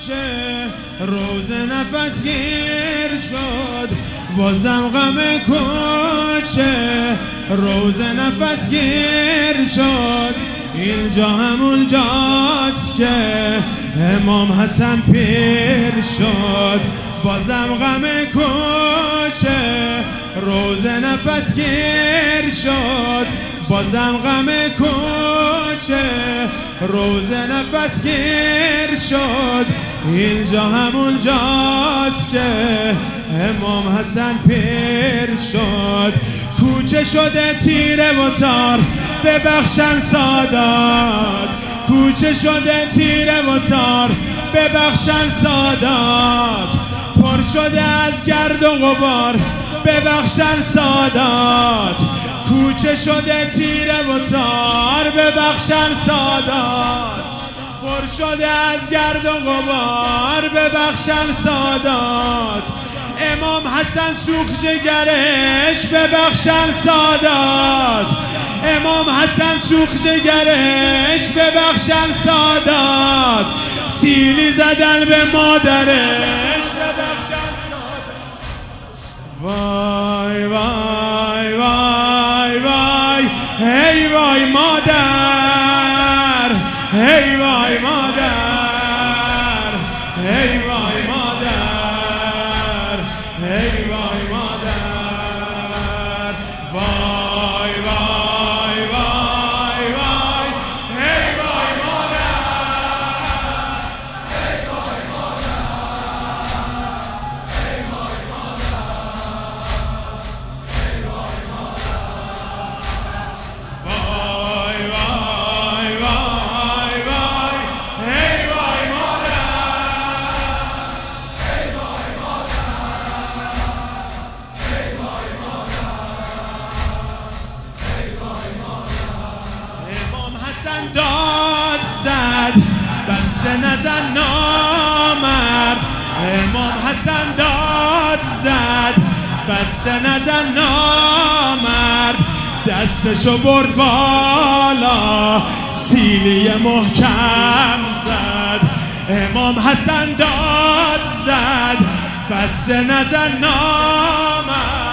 کوچه روز نفس گیر شد، بازم غم کوچه روز نفس گیر شد. اینجا همون جاست که امام حسن پیر شد، بازم غم کوچه روز نفس گیر شد، بازم غم کوچه روز نفس گیر شد. اینجا همون جاست که امام حسن پیر شد. کوچه شده تیره و تار ببخشن سادات، کوچه شده تیره و تار ببخشن سادات، پر شده از گرد و غبار ببخشن سادات، کوچه شده تیره و تار ببخشن سادات، پر شده از گرد و غبار ببخشن سادات. امام حسن سوخت جگرش ببخشن سادات، امام حسن سوخت جگرش ببخشن سادات، سیلی زدن به مادرش ببخشن سادات. وای وای وای وای هی وای مادر، هی وای مادر، هی وای مادر، هی وای مادر. وای وای وای وای هی وای مادر، هی وای مادر، هی وای مادر، هی وای مادر. وای وای وای وای هی وای مادر، هی وای امام حسن داد زد بس نزن نامرد، امام حسن داد زد بس نزن نامرد، دستشو برد بالا سیلی محکم زد. امام حسن داد زد بس نزن نامرد،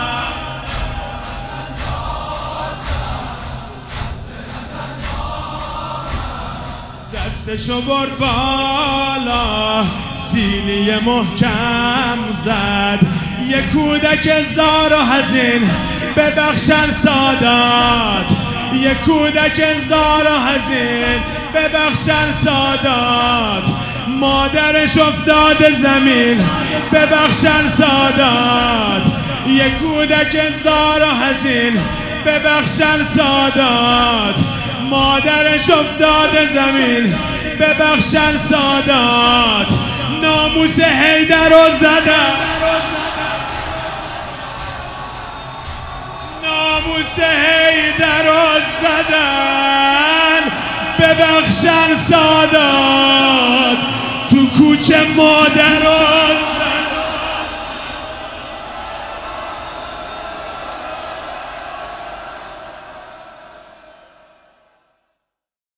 دستشو برد بالا سیلی محکم زد. یه کودک زار و حزین ببخشن سادات، یه کودک زار و حزین ببخشن سادات، مادرش افتاده زمین ببخشن سادات، یه کودک زار و حزین ببخشن سادات، مادرش افتاده زمین ببخشن سادات. ناموس حیدر رو زدن، ناموس حیدر رو زدن ببخشن سادات، تو کوچه مادر رو